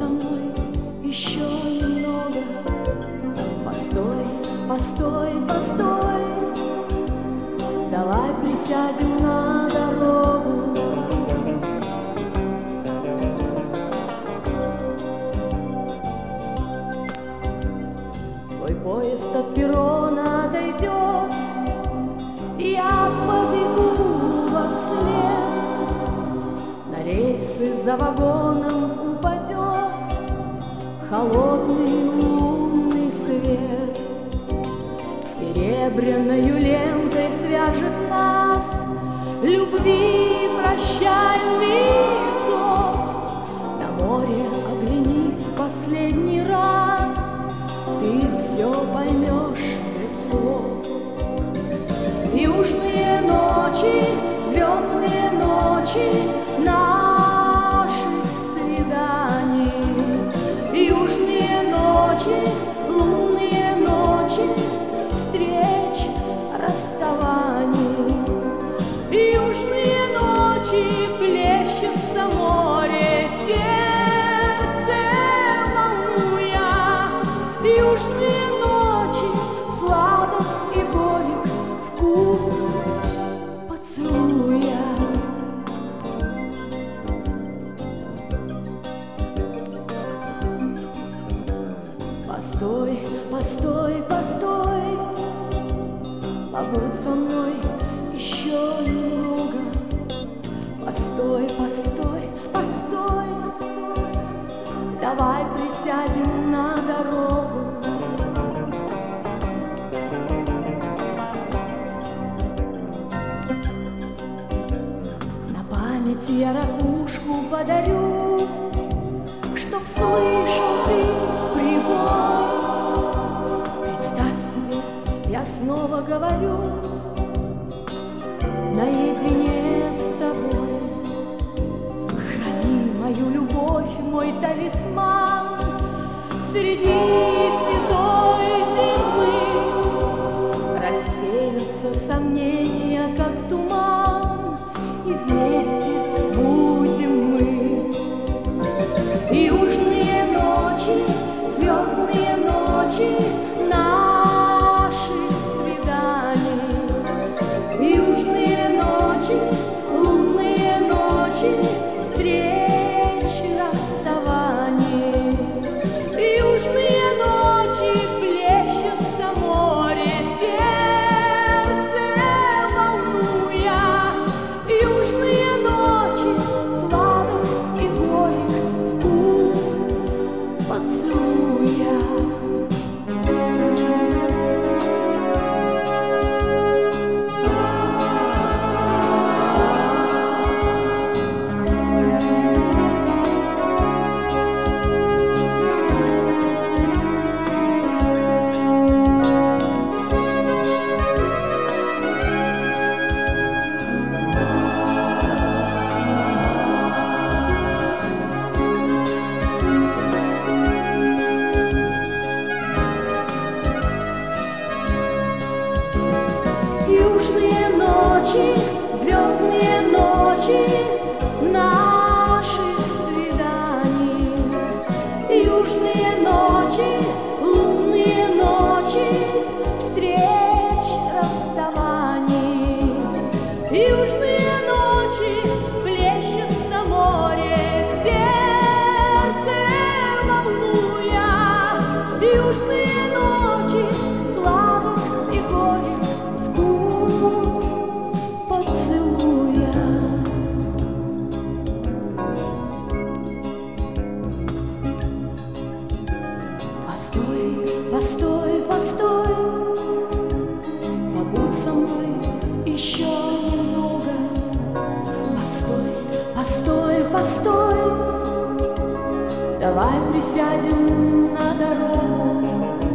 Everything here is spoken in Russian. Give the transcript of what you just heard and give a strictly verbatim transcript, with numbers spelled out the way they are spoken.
мной еще немного. Постой, постой, постой, давай присядем на дорогу. Твой поезд от перрона отойдет, я побегу во след. На рельсы за вагоном упадет холодный лунный свет. Серебряною лентой свяжет нас любви прощальный зов. На море оглянись в последний раз, ты все поймешь без слов. Южные ночи, звездные ночи наших свиданий. Южные ночи, лунные ночи встреч, расставаний. Южные ночи, плещется море, сердце волнуя. Южные ночи, сладок и горек вкус поцелуя. Постой, постой, постой, побудь со мной еще немного. Постой, постой, постой, давай присядем на дорогу. На память я ракушку подарю, чтоб слышал ты прибой. Представь себе, я снова говорю наедине с тобой. Храни мою любовь, мой талисман среди седой зимы. Рассеются сомнения, как туман, и вместе будем мы. Южные ночи, звездные ночи наших свиданий. Южные ночи, лунные ночи встреч, расставаний. Южные ночи, плещется море, сердце волнуя. Южные ночи, сладок и горек вкус поцелуя. Южные ночи, звездные ночи наших свиданий. Южные ночи, лунные ночи встреч, расставаний. Южные ночи, плещется море, сердце волнуя. Южные ночи, сладок и горек вкус поцелуя. Постой, постой, постой, побудь со мной еще немного. Постой, постой, постой, давай присядем на дорогу.